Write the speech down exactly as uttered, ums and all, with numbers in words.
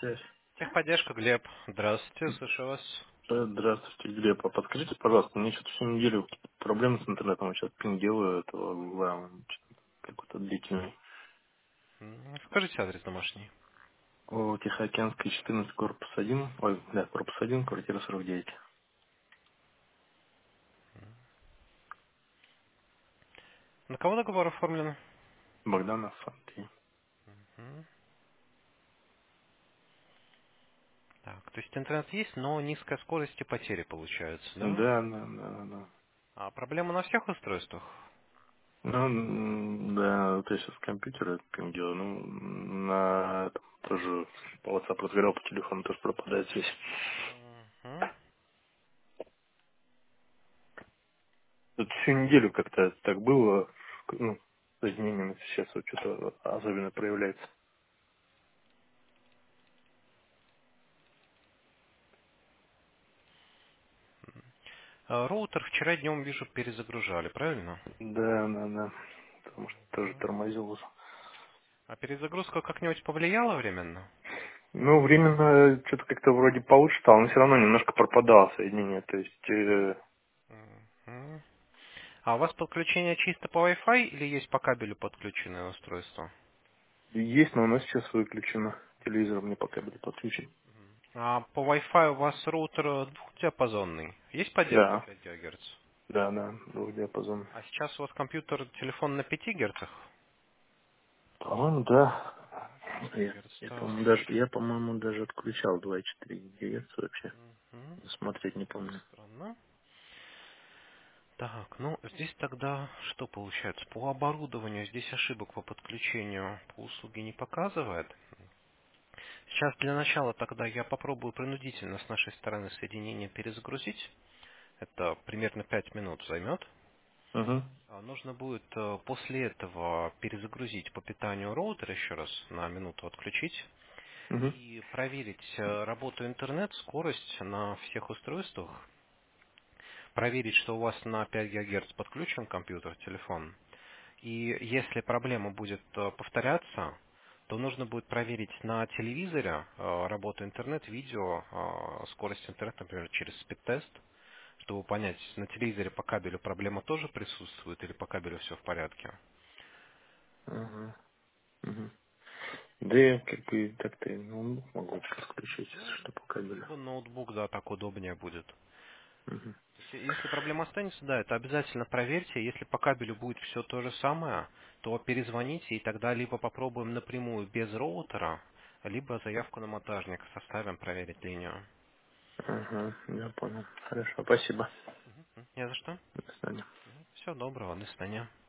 связь. Техподдержка, Глеб. Здравствуйте, слышу вас. Э, Здравствуйте, Глеб. А подскажите, пожалуйста, мне что-то всю неделю какие-то проблемы с интернетом. Сейчас пин делаю этого гугла, он что-то какой-то длительный. М, Скажите адрес домашний. О, Тихоокеанский, четырнадцать, корпус один. Ой, да, корпус один, квартира сорок девять. На кого договор оформлен? Богданов, Андрей. М, Так, то есть интернет есть, но низкая скорость и потери получаются, да? Да, да, да, да. А проблема на всех устройствах? Ну, м, да, вот я сейчас с компьютера пин делаю, ну, на этом тоже по WhatsApp разговаривал, по телефону тоже пропадает связь. Мгм. Тут всю неделю как-то так было, ну, с изменениями сейчас вот что-то особенно проявляется. А, Роутер вчера днем, вижу, перезагружали, правильно? Да, да, да. Потому что тоже Мгм. тормозил уже. А перезагрузка как-нибудь повлияла временно? Ну, временно что-то как-то вроде получше стало, но все равно немножко пропадало соединение. То есть э, Мгм. А у вас подключение чисто по Wi-Fi или есть по кабелю подключенное устройство? есть, но оно сейчас выключено. Телевизор мне пока будет подключен. А по Wi-Fi у вас роутер э, двухдиапазонный. Есть поддержка Да, пять гигагерц? да, да, двухдиапазон. А сейчас у вас компьютер, телефон на пяти герцах? По-моему, да. пять Я, гигагерц, я, так. по-моему, даже, я, по-моему, даже отключал два и четыре гигагерца вообще. Мгм. Смотреть не Так, помню. странно. Так, ну здесь тогда что получается? По оборудованию здесь ошибок по подключению по услуге не показывает. Сейчас для начала тогда я попробую принудительно с нашей стороны соединение перезагрузить. Это примерно пять минут займет. Угу, А, Нужно будет э, после этого перезагрузить по питанию роутер еще раз на минуту отключить угу, и проверить э, работу интернет, скорость на всех устройствах, проверить, что у вас на пять гигагерц подключен компьютер, телефон. И если проблема будет э, повторяться, то нужно будет проверить на телевизоре э, работу интернет, видео, э, скорость интернета, например, через спид-тест, чтобы понять, на телевизоре по кабелю проблема тоже присутствует или по кабелю все в порядке. угу, угу. Да я как бы так-то и ноутбук могу подключить, если Ну, что, по кабелю. либо ноутбук, да, так удобнее будет. Угу. Если если проблема останется, да, это обязательно проверьте. Если по кабелю будет все то же самое, то перезвоните, и тогда либо попробуем напрямую без роутера, либо заявку на монтажника составим, проверить линию. Ага, я понял. Хорошо, спасибо. М, Не за что. До свидания. Всего доброго, до свидания.